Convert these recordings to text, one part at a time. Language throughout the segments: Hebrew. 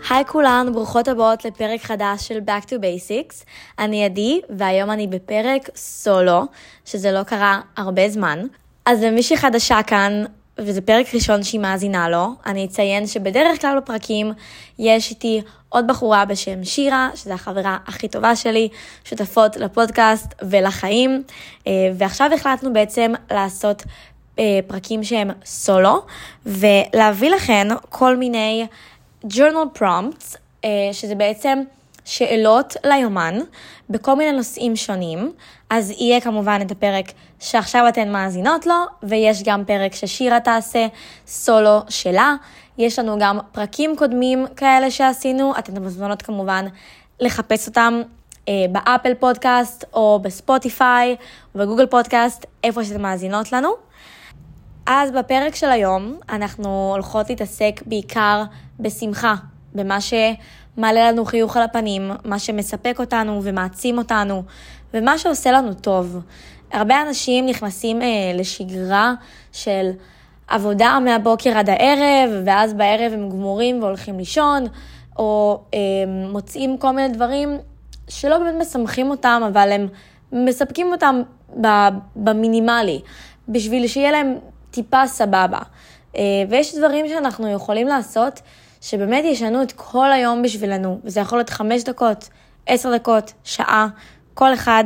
היי כולן, ברוכות הבאות לפרק חדש של Back to Basics. אני עדי, והיום אני בפרק סולו, שזה לא קרה הרבה זמן. אז למי שחדשה כאן, וזה פרק ראשון שהיא מאזינה לו, אני אציין שבדרך כלל בפרקים יש איתי עוד בחורה בשם שירה, שזו החברה הכי טובה שלי, שותפות לפודקאסט ולחיים, ועכשיו החלטנו בעצם לעשות פרקים שהם סולו, ולהביא לכן כל מיני journal prompts, שזה בעצם שאלות ליומן, בכל מיני נושאים שונים. אז יהיה כמובן את הפרק שעכשיו אתן מאזינות לו, ויש גם פרק ששירה תעשה סולו שלה. יש לנו גם פרקים קודמים כאלה שעשינו, אתן מוזמנות כמובן לחפש אותם באפל פודקאסט, או בספוטיפיי, ובגוגל פודקאסט, איפה שאתן מאזינות לנו. אז בפרק של היום אנחנו הולכות להתעסק בעיקר בשמחה, במה שמעלה לנו חיוך על הפנים, מה שמספק אותנו ומעצים אותנו, ומה שעושה לנו טוב. הרבה אנשים נכנסים לשגרה של עבודה מהבוקר עד הערב, ואז בערב הם גמורים והולכים לישון, או מוצאים כל מיני דברים שלא באמת משמחים אותם, אבל הם מספקים אותם במינימלי, בשביל שיהיה להם טיפה סבבה. ויש דברים שאנחנו יכולים לעשות שבאמת ישנו את כל היום בשבילנו, וזה יכול להיות 5 דקות, 10 דקות, שעה, כל אחד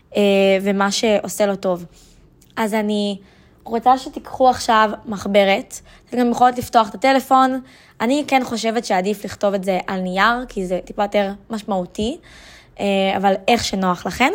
ומה שעושה לו טוב. אז אני רוצה שתיקחו עכשיו מחברת, אתם גם יכולות לפתוח את הטלפון. אני כן חושבת שעדיף לכתוב את זה על נייר, כי זה טיפה יותר משמעותי, אבל איך שנוח לכן.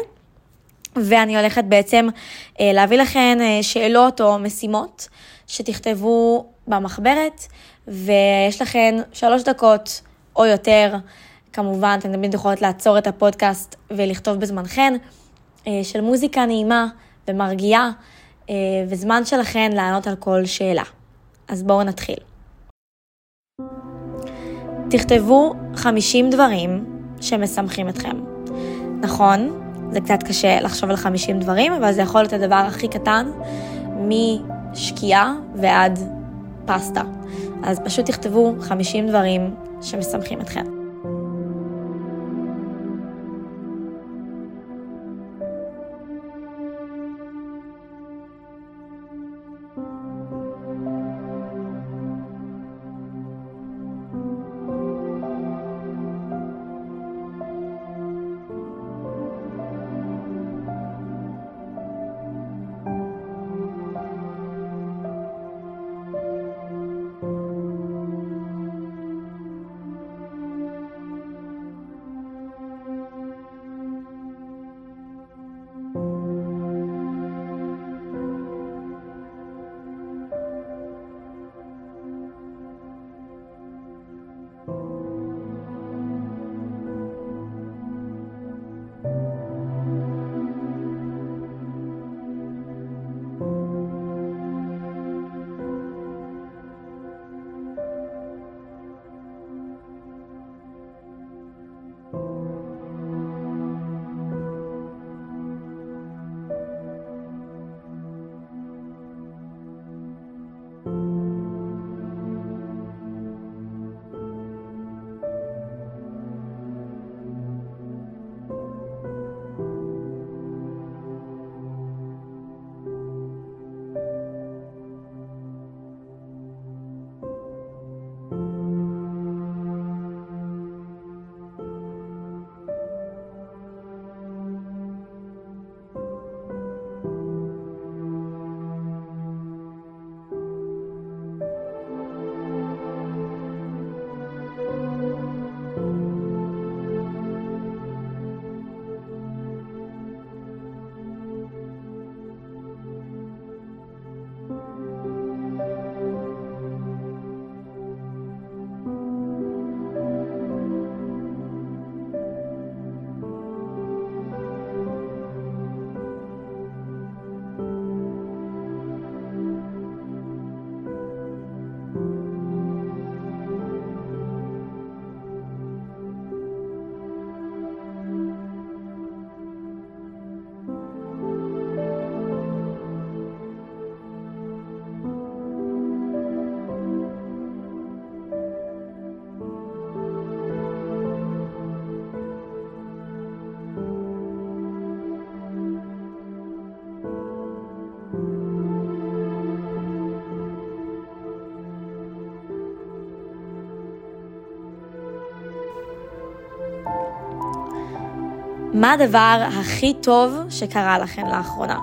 ואני הולכת בעצם להביא לכן שאלות או משימות שתכתבו במחברת, ויש לכן 3 דקות או יותר, כמובן אתן תמיד יכולות לעצור את הפודקאסט ולכתוב בזמנכן, של מוזיקה נעימה ומרגיעה, וזמן שלכן לענות על כל שאלה. אז בואו נתחיל. תכתבו 50 דברים שמשמחים אתכם. נכון? זה קצת קשה לחשוב על 50 דברים, אבל זה יכול להיות הדבר הכי קטן, משקיעה ועד פסטה. אז פשוט תכתבו 50 דברים שמשמחים אתכם. מה הדבר הכי טוב שקרה לכן לאחרונה?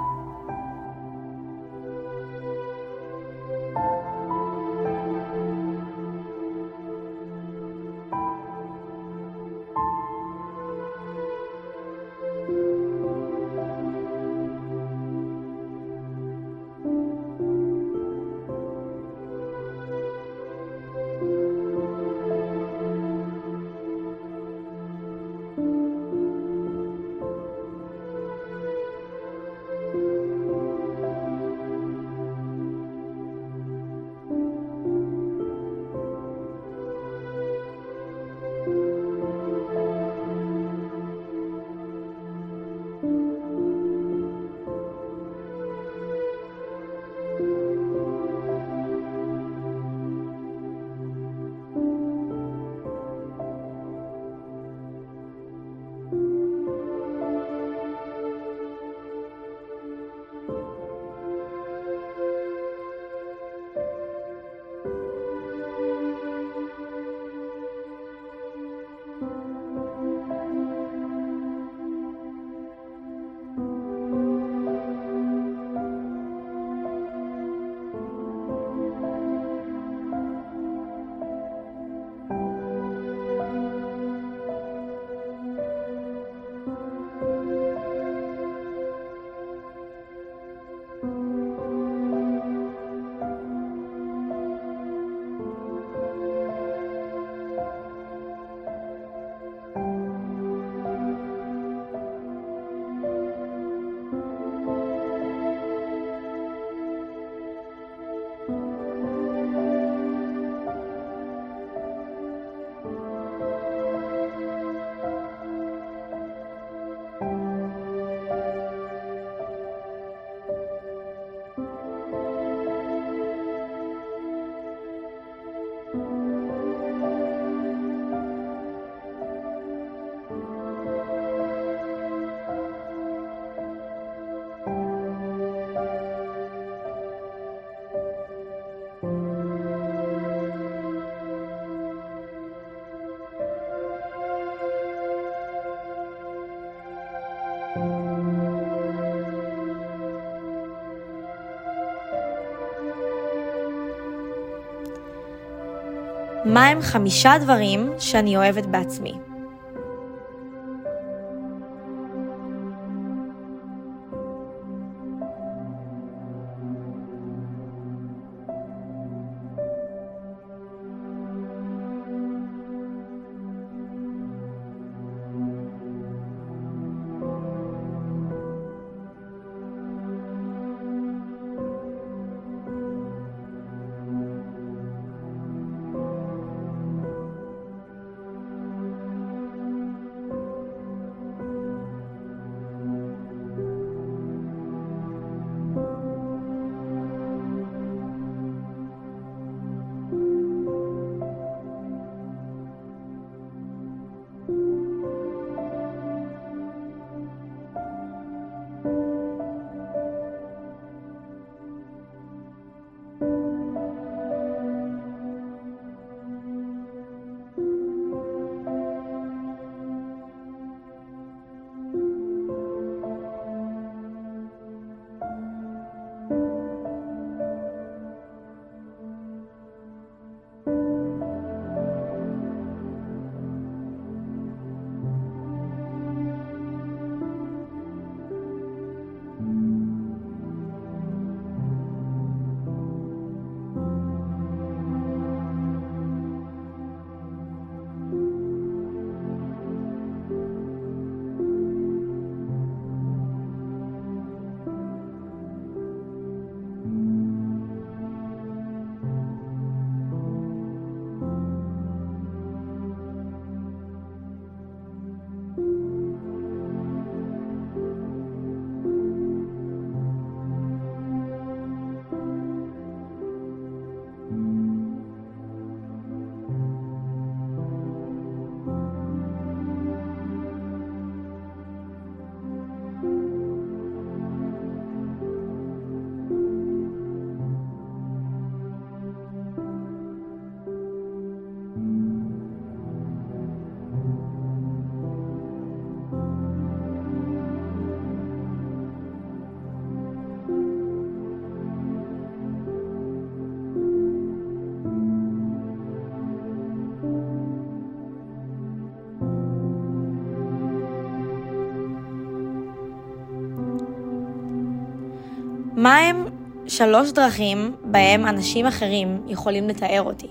מה הם 5 דברים שאני אוהבת בעצמי? מה הם 3 דרכים בהם אנשים אחרים יכולים לתאר אותי?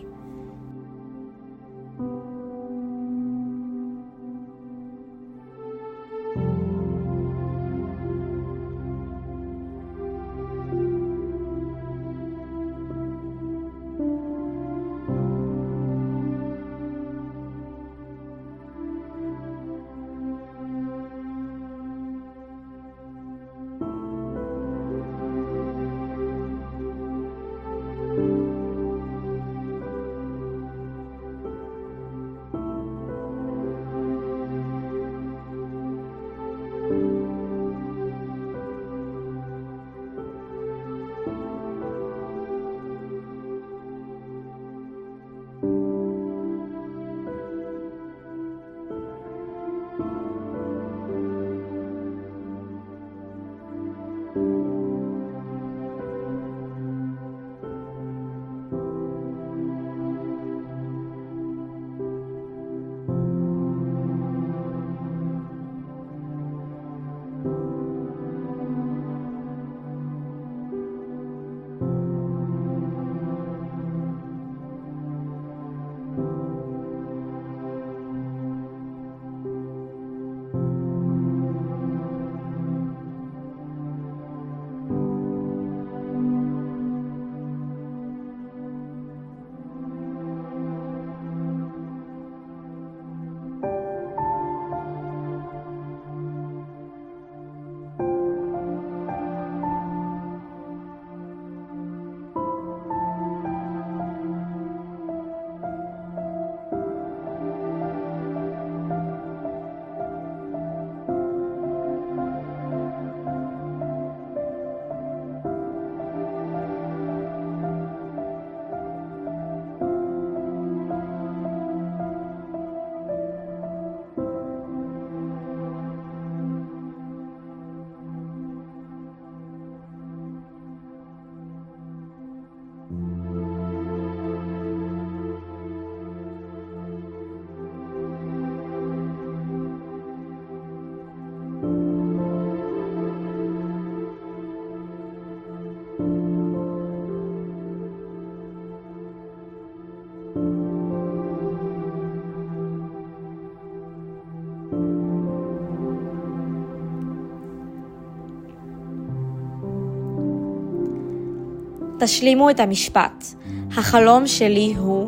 תשלימו את המשפט. החלום שלי הוא...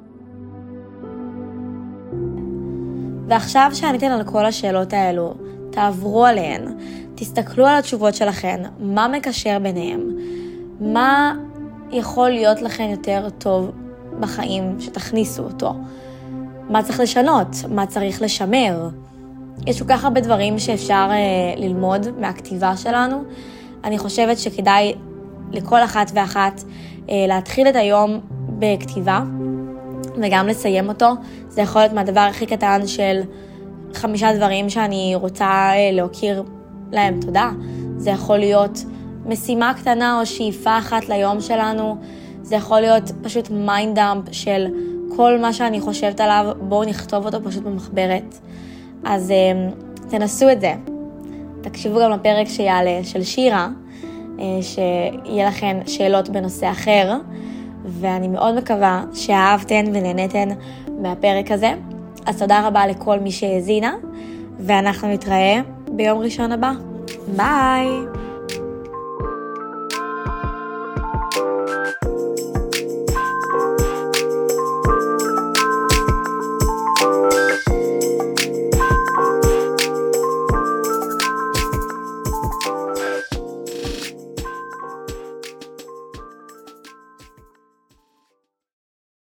ועכשיו שעניתם על כל השאלות האלו, תעברו עליהן, תסתכלו על התשובות שלכן, מה מקשר ביניהם, מה יכול להיות לכם יותר טוב בחיים שתכניסו אותו, מה צריך לשנות, מה צריך לשמר. יש כל כך הרבה דברים שאפשר ללמוד מהכתיבה שלנו. אני חושבת שכדאי לכל אחת ואחת להתחיל את היום בכתיבה וגם לסיים אותו. זה יכול להיות מהדבר הכי קטן של 5 דברים שאני רוצה להוקיר להם תודה. זה יכול להיות משימה קטנה או שאיפה אחת ליום שלנו. זה יכול להיות פשוט מיינד דאמפ של כל מה שאני חושבת עליו, בואו נכתוב אותו פשוט במחברת. אז תנסו את זה. תקשיבו גם לפרק שיעלה של שירה, שיהיה לכן שאלות בנושא אחר, ואני מאוד מקווה שאהבתן ונהנתן מהפרק הזה. אז תודה רבה לכל מי שהאזינה, ואנחנו נתראה ביום ראשון הבא. ביי!